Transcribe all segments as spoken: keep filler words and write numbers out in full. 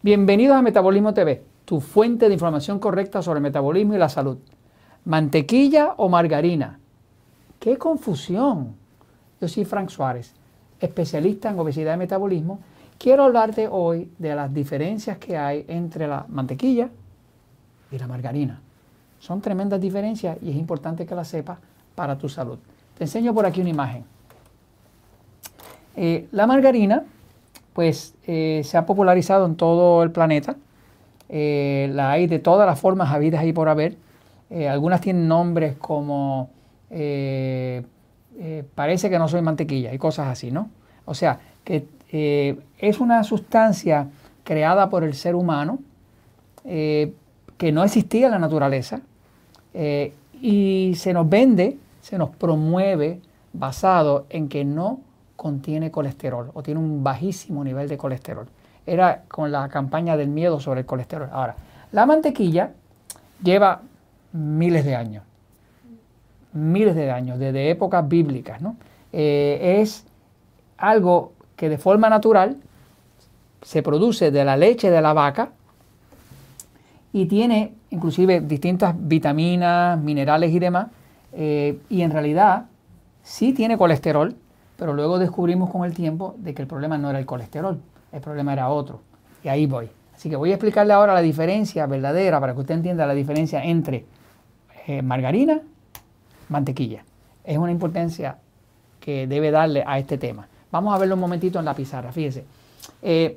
Bienvenidos a Metabolismo T V, tu fuente de información correcta sobre el metabolismo y la salud. ¿Mantequilla o margarina? ¡Qué confusión! Yo soy Frank Suárez, especialista en obesidad y metabolismo. Quiero hablarte hoy de las diferencias que hay entre la mantequilla y la margarina. Son tremendas diferencias y es importante que las sepas para tu salud. Te enseño por aquí una imagen. Eh, la margarina pues eh, se ha popularizado en todo el planeta. Eh, la hay de todas las formas habidas y por haber. Eh, algunas tienen nombres como eh, eh, parece que no soy mantequilla y cosas así, ¿no? O sea, que eh, es una sustancia creada por el ser humano eh, que no existía en la naturaleza eh, y se nos vende, se nos promueve basado en que no contiene colesterol o tiene un bajísimo nivel de colesterol. Era con la campaña del miedo sobre el colesterol. Ahora, la mantequilla lleva miles de años, miles de años, desde épocas bíblicas, ¿no? Eh, es algo que de forma natural se produce de la leche de la vaca y tiene inclusive distintas vitaminas, minerales y demás, eh, y en realidad sí tiene colesterol, pero luego descubrimos con el tiempo de que el problema no era el colesterol, el problema era otro. Y ahí voy. Así que voy a explicarle ahora la diferencia verdadera para que usted entienda la diferencia entre eh, margarina y mantequilla. Es una importancia que debe darle a este tema. Vamos a verlo un momentito en la pizarra, fíjese. Eh,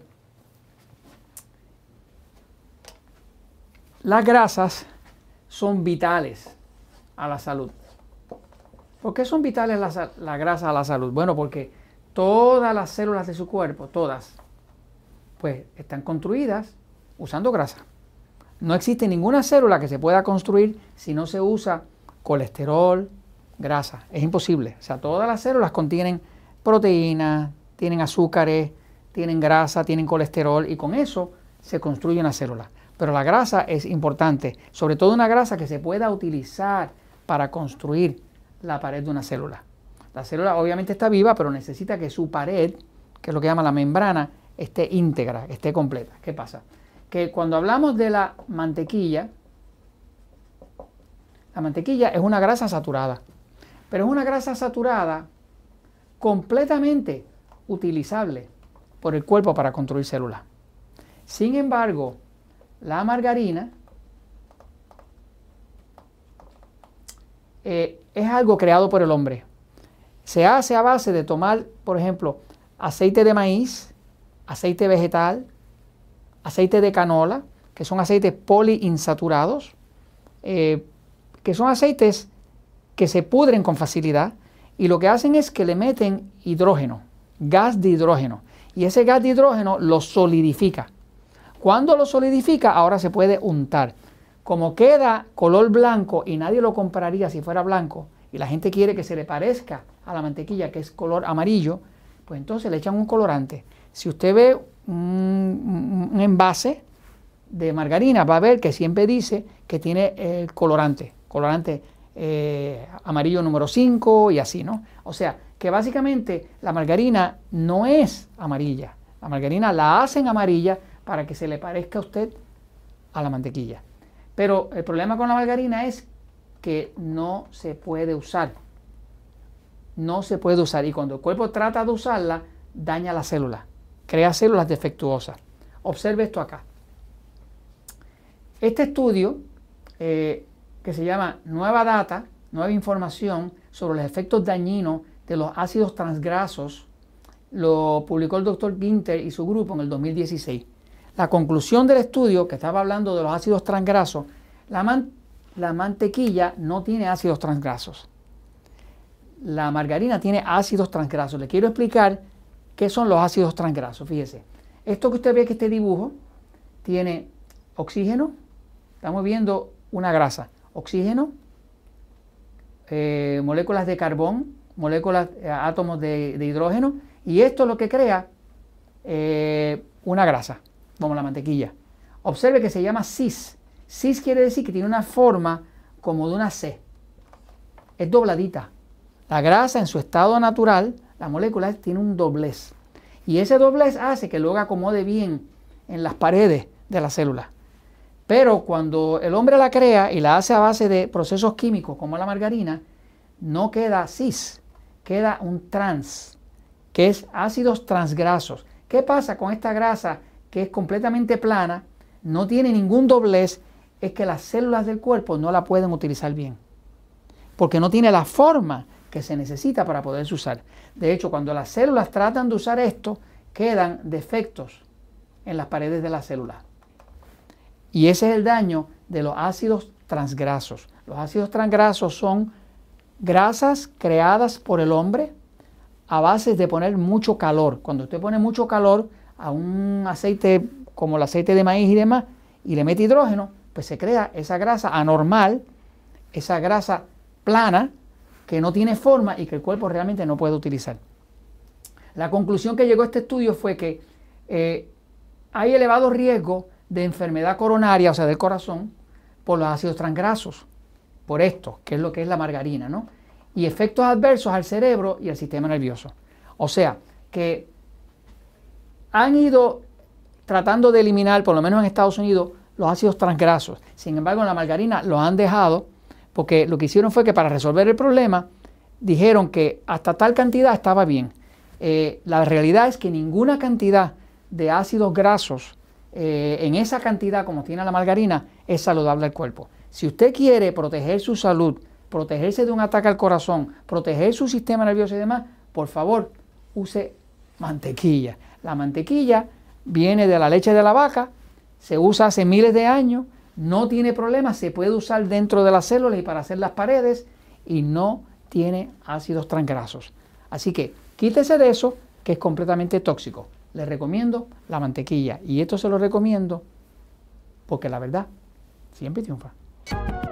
las grasas son vitales a la salud. ¿Por qué son vitales las, las grasas a la salud? Bueno, porque todas las células de su cuerpo, todas, pues están construidas usando grasa. No existe ninguna célula que se pueda construir si no se usa colesterol, grasa. Es imposible. O sea, todas las células contienen proteínas, tienen azúcares, tienen grasa, tienen colesterol y con eso se construye una célula. Pero la grasa es importante, sobre todo una grasa que se pueda utilizar para construir la pared de una célula. La célula obviamente está viva, pero necesita que su pared, que es lo que llama la membrana, esté íntegra, esté completa. ¿Qué pasa? Que cuando hablamos de la mantequilla, la mantequilla es una grasa saturada, pero es una grasa saturada completamente utilizable por el cuerpo para construir células. Sin embargo, la margarina eh, es algo creado por el hombre. Se hace a base de tomar, por ejemplo, aceite de maíz, aceite vegetal, aceite de canola, que son aceites poliinsaturados, eh, que son aceites que se pudren con facilidad y lo que hacen es que le meten hidrógeno, gas de hidrógeno, y ese gas de hidrógeno lo solidifica. Cuando lo solidifica, ahora se puede untar. Como queda color blanco y nadie lo compraría si fuera blanco, y la gente quiere que se le parezca a la mantequilla, que es color amarillo, pues entonces le echan un colorante. Si usted ve un, un envase de margarina, va a ver que siempre dice que tiene el colorante, colorante eh, amarillo número cinco y así, ¿no? O sea, que básicamente la margarina no es amarilla. La margarina la hacen amarilla para que se le parezca a usted a la mantequilla. Pero el problema con la margarina es que no se puede usar. No se puede usar. Y cuando el cuerpo trata de usarla, daña la célula. Crea células defectuosas. Observe esto acá. Este estudio, eh, que se llama Nueva Data, Nueva Información sobre los efectos dañinos de los ácidos transgrasos, lo publicó el doctor Ginter y su grupo en el dos mil dieciséis. La conclusión del estudio, que estaba hablando de los ácidos transgrasos, la, man, la mantequilla no tiene ácidos transgrasos. La margarina tiene ácidos transgrasos. Le quiero explicar qué son los ácidos transgrasos. Fíjese, esto que usted ve que este dibujo tiene oxígeno, estamos viendo una grasa, oxígeno, eh, moléculas de carbón, moléculas, eh, átomos de, de hidrógeno, y esto es lo que crea eh, una grasa, como la mantequilla. Observe que se llama cis. Cis quiere decir que tiene una forma como de una C. Es dobladita. La grasa en su estado natural, la molécula tiene un doblez. Y ese doblez hace que luego acomode bien en las paredes de la célula. Pero cuando el hombre la crea y la hace a base de procesos químicos como la margarina, no queda cis, queda un trans, que es ácidos transgrasos. ¿Qué pasa con esta grasa que es completamente plana, no tiene ningún doblez? Es que las células del cuerpo no la pueden utilizar bien, porque no tiene la forma que se necesita para poderse usar. De hecho, cuando las células tratan de usar esto, quedan defectos en las paredes de la célula. Y ese es el daño de los ácidos transgrasos. Los ácidos transgrasos son grasas creadas por el hombre a base de poner mucho calor. Cuando usted pone mucho calor a un aceite como el aceite de maíz y demás, y le mete hidrógeno, pues se crea esa grasa anormal, esa grasa plana, que no tiene forma y que el cuerpo realmente no puede utilizar. La conclusión que llegó a este estudio fue que eh, hay elevado riesgo de enfermedad coronaria, o sea, del corazón, por los ácidos transgrasos, por esto, que es lo que es la margarina, ¿no? Y efectos adversos al cerebro y al sistema nervioso. O sea, que han ido tratando de eliminar, por lo menos en Estados Unidos, los ácidos transgrasos. Sin embargo, en la margarina los han dejado, porque lo que hicieron fue que para resolver el problema, dijeron que hasta tal cantidad estaba bien. Eh, la realidad es que ninguna cantidad de ácidos grasos eh, en esa cantidad como tiene la margarina es saludable al cuerpo. Si usted quiere proteger su salud, protegerse de un ataque al corazón, proteger su sistema nervioso y demás, por favor, use mantequilla. La mantequilla viene de la leche de la vaca, se usa hace miles de años, no tiene problema, se puede usar dentro de las células y para hacer las paredes y no tiene ácidos transgrasos. Así que quítese de eso, que es completamente tóxico. Les recomiendo la mantequilla y esto se lo recomiendo porque la verdad siempre triunfa.